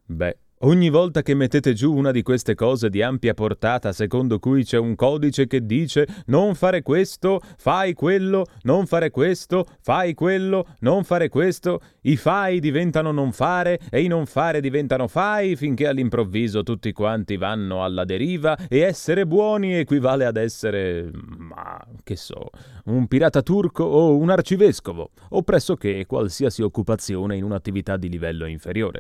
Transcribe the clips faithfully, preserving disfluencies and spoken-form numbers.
Beh, ogni volta che mettete giù una di queste cose di ampia portata, secondo cui c'è un codice che dice non fare questo, fai quello, non fare questo, fai quello, non fare questo, i fai diventano non fare e i non fare diventano fai, finché all'improvviso tutti quanti vanno alla deriva e essere buoni equivale ad essere, ma che so, un pirata turco o un arcivescovo, o pressoché qualsiasi occupazione in un'attività di livello inferiore.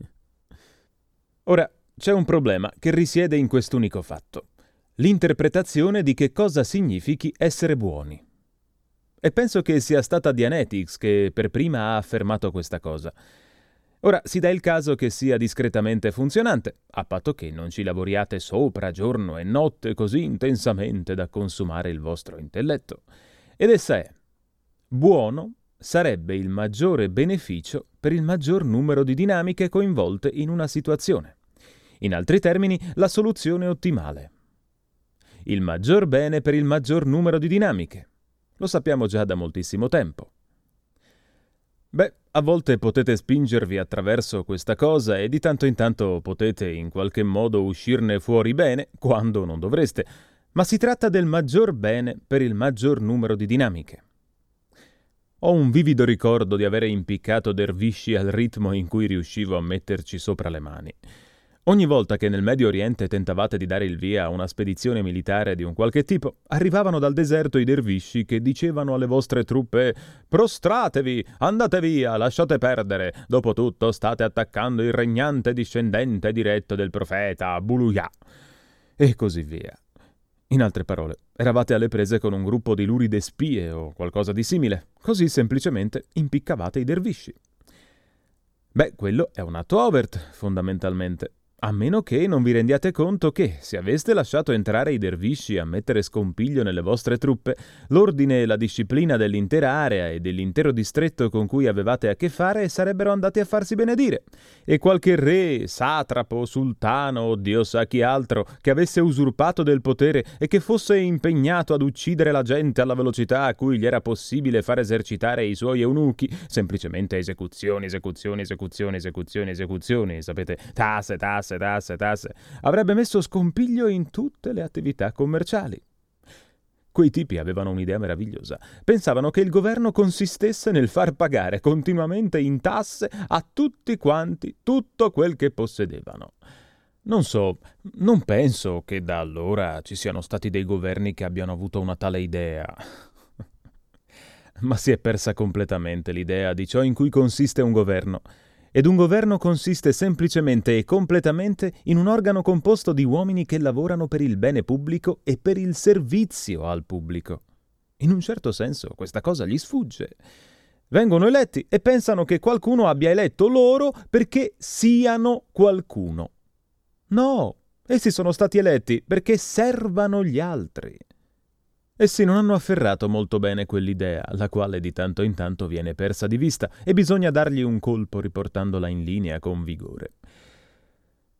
Ora, c'è un problema che risiede in quest'unico fatto: l'interpretazione di che cosa significhi essere buoni. E penso che sia stata Dianetics che per prima ha affermato questa cosa. Ora, si dà il caso che sia discretamente funzionante, a patto che non ci lavoriate sopra giorno e notte così intensamente da consumare il vostro intelletto. Ed essa è: buono sarebbe il maggiore beneficio per il maggior numero di dinamiche coinvolte in una situazione. In altri termini, la soluzione ottimale. Il maggior bene per il maggior numero di dinamiche. Lo sappiamo già da moltissimo tempo. Beh, a volte potete spingervi attraverso questa cosa e di tanto in tanto potete in qualche modo uscirne fuori bene quando non dovreste, ma si tratta del maggior bene per il maggior numero di dinamiche. Ho un vivido ricordo di avere impiccato dervisci al ritmo in cui riuscivo a metterci sopra le mani. Ogni volta che nel Medio Oriente tentavate di dare il via a una spedizione militare di un qualche tipo, arrivavano dal deserto i dervisci che dicevano alle vostre truppe «Prostratevi, andate via, lasciate perdere, dopotutto state attaccando il regnante discendente diretto del profeta Buluya», e così via. In altre parole, eravate alle prese con un gruppo di luride spie o qualcosa di simile, così semplicemente impiccavate i dervisci. Beh, quello è un atto overt, fondamentalmente. A meno che non vi rendiate conto che, se aveste lasciato entrare i dervisci a mettere scompiglio nelle vostre truppe, l'ordine e la disciplina dell'intera area e dell'intero distretto con cui avevate a che fare sarebbero andati a farsi benedire, e qualche re, satrapo, sultano o Dio sa chi altro che avesse usurpato del potere e che fosse impegnato ad uccidere la gente alla velocità a cui gli era possibile far esercitare i suoi eunuchi, semplicemente esecuzioni, esecuzioni, esecuzioni, esecuzioni, esecuzioni, sapete, tasse, tasse, tasse, tasse, avrebbe messo scompiglio in tutte le attività commerciali. Quei tipi avevano un'idea meravigliosa. Pensavano che il governo consistesse nel far pagare continuamente in tasse a tutti quanti tutto quel che possedevano. Non so, non penso che da allora ci siano stati dei governi che abbiano avuto una tale idea. Ma si è persa completamente l'idea di ciò in cui consiste un governo. Ed un governo consiste semplicemente e completamente in un organo composto di uomini che lavorano per il bene pubblico e per il servizio al pubblico. In un certo senso questa cosa gli sfugge. Vengono eletti e pensano che qualcuno abbia eletto loro perché siano qualcuno. No, essi sono stati eletti perché servano gli altri. Essi non hanno afferrato molto bene quell'idea, la quale di tanto in tanto viene persa di vista e bisogna dargli un colpo riportandola in linea con vigore.